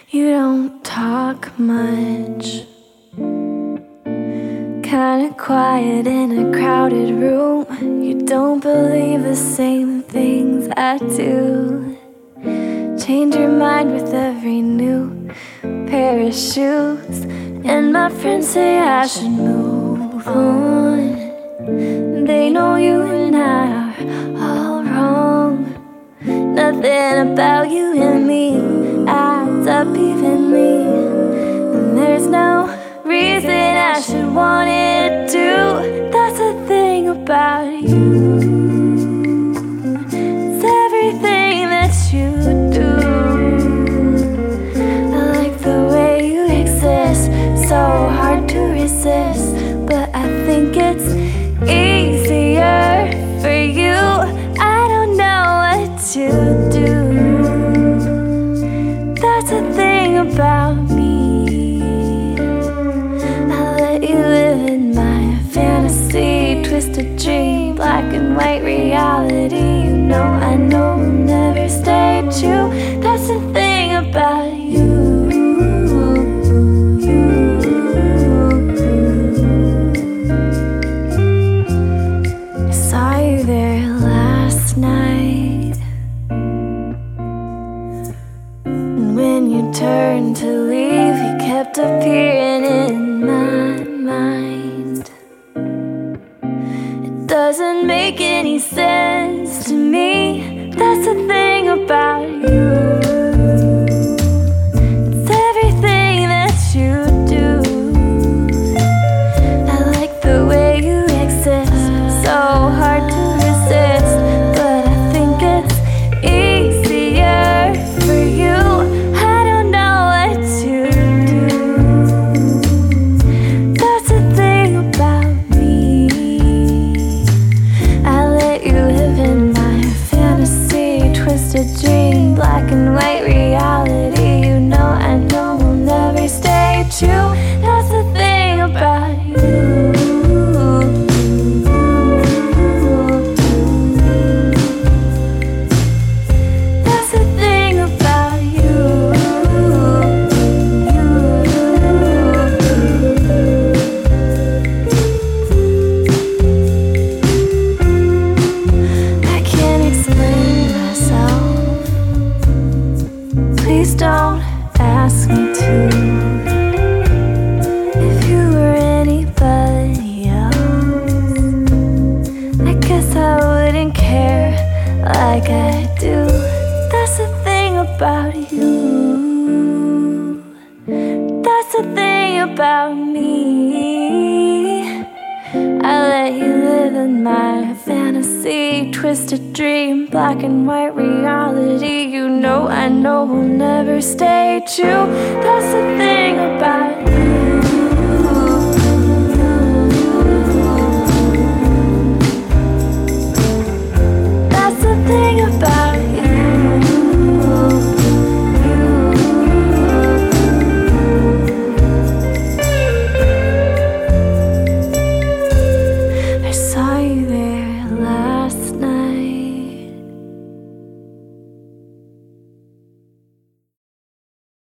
You don't talk much, kinda quiet in a crowded room. You don't believe the same things I do. Change your mind with every new pair of shoes. And my friends say I should move on. They know you and I are all wrong. Nothing about you and me adds up evenly, and there's no reason I should want it to. That's the thing about you. It's everything that you do. I like the way you exist, so hard to resist, but I think it's easier for you. I don't know what to do. That's the thing about me. I let you live in my fantasy, twisted dream, black and white reality. You know will never stay true. That's the thing about you. I saw you there last night, and when you turned to leave, you kept appearing in my mind. It doesn't make any sense to me. That's the thing about you. It's everything that you do. I like the way you exist, so hard to resist, but I think it's easier for you. I don't know what to do. That's the thing about me. I let you live in my fantasy, twisted dream, black and white reality. You know will never stay true. That's the thing about you. That's the thing about you. I can't explain myself. Please don't ask me to. If you were anybody else, I guess I wouldn't care like I do. That's the thing about you. That's the thing about me. I let you live in my fantasy, twisted dream, black and white reality. You know will never stay true. That's the thing about you.